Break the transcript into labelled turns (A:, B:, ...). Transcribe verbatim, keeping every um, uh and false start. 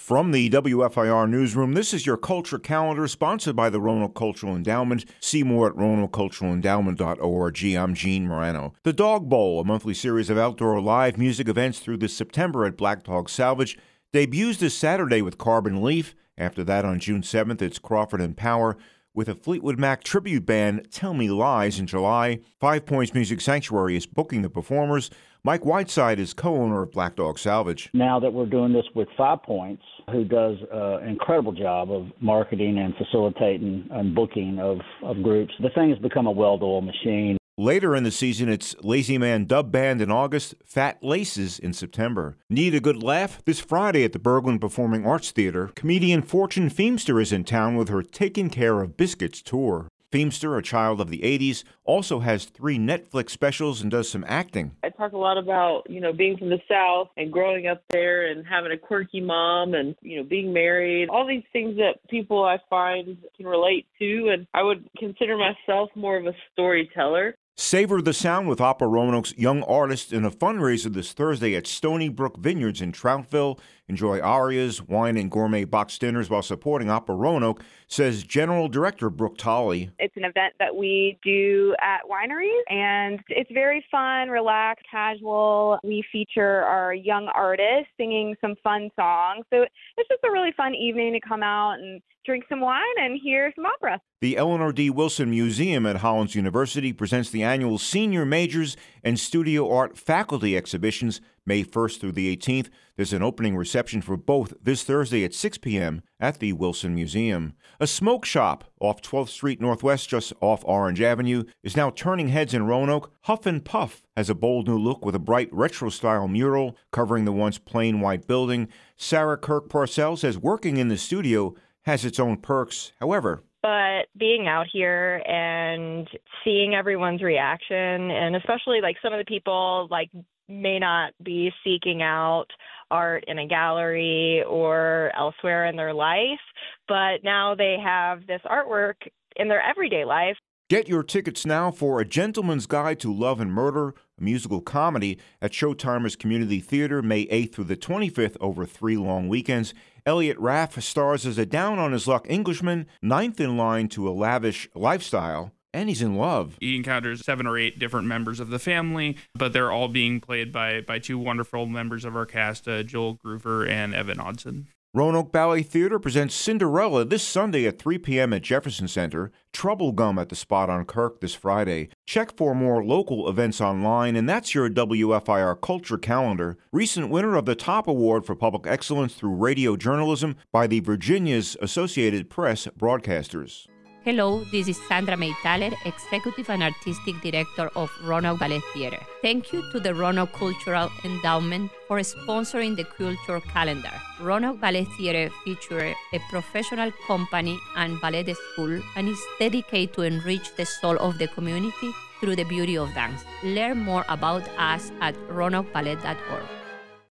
A: From the W F I R Newsroom, this is your Culture Calendar, sponsored by the Roanoke Cultural Endowment. See more at roanoke cultural endowment dot org. I'm Gene Morano. The Dog Bowl, a monthly series of outdoor live music events through this September at Black Dog Salvage, debuts this Saturday with Carbon Leaf. After that, on June seventh, it's Crawford and Power with a Fleetwood Mac tribute band, Tell Me Lies, in July. Five Points Music Sanctuary is booking the performers. Mike Whiteside is co-owner of Black Dog Salvage.
B: Now that we're doing this with Five Points, who does an incredible job of marketing and facilitating and booking of, of groups, the thing has become a well-oiled machine.
A: Later in the season, it's Lazy Man Dub Band in August, Fat Laces in September. Need a good laugh? This Friday at the Berglund Performing Arts Theater, comedian Fortune Feimster is in town with her Taking Care of Biscuits tour. Feimster, a child of the eighties, also has three Netflix specials and does some acting.
C: I talk a lot about, you know, being from the South and growing up there and having a quirky mom and, you know, being married. All these things that people I find can relate to, and I would consider myself more of a storyteller.
A: Savor the sound with Opera Roanoke's young artists in a fundraiser this Thursday at Stony Brook Vineyards in Troutville. Enjoy arias, wine, and gourmet box dinners while supporting Opera Roanoke, says General Director Brooke Tolley.
D: It's an event that we do at wineries, and it's very fun, relaxed, casual. We feature our young artists singing some fun songs. So it's just a really fun evening to come out and drink some wine and hear some opera.
A: The Eleanor D. Wilson Museum at Hollins University presents the annual Senior Majors and Studio Art Faculty exhibitions May first through the eighteenth. There's an opening reception for both this Thursday at six p.m. at the Wilson Museum. A smoke shop off twelfth Street Northwest, just off Orange Avenue, is now turning heads in Roanoke. Huff and Puff has a bold new look with a bright retro-style mural covering the once plain white building. Sarah Kirk Parcell says working in the studio has its own perks. However,
E: But being out here and seeing everyone's reaction, and especially like some of the people like may not be seeking out art in a gallery or elsewhere in their life, but now they have this artwork in their everyday life.
A: Get your tickets now for A Gentleman's Guide to Love and Murder, a musical comedy at Showtimers Community Theater, May eighth through the twenty-fifth over three long weekends. Elliot Raff stars as a down-on-his-luck Englishman, ninth in line to a lavish lifestyle, and he's in love.
F: He encounters seven or eight different members of the family, but they're all being played by, by two wonderful members of our cast, uh, Joel Groover and Evan Odson.
A: Roanoke Ballet Theater presents Cinderella this Sunday at three p.m. at Jefferson Center. Trouble Gum at the Spot on Kirk this Friday. Check for more local events online, and that's your W F I R Culture Calendar. Recent winner of the top award for public excellence through radio journalism by the Virginia's Associated Press Broadcasters.
G: Hello, this is Sandra May Thaler, Executive and Artistic Director of Roanoke Ballet Theater. Thank you to the Roanoke Cultural Endowment for sponsoring the Culture Calendar. Roanoke Ballet Theater features a professional company and ballet school and is dedicated to enrich the soul of the community through the beauty of dance. Learn more about us at roanoke ballet dot org.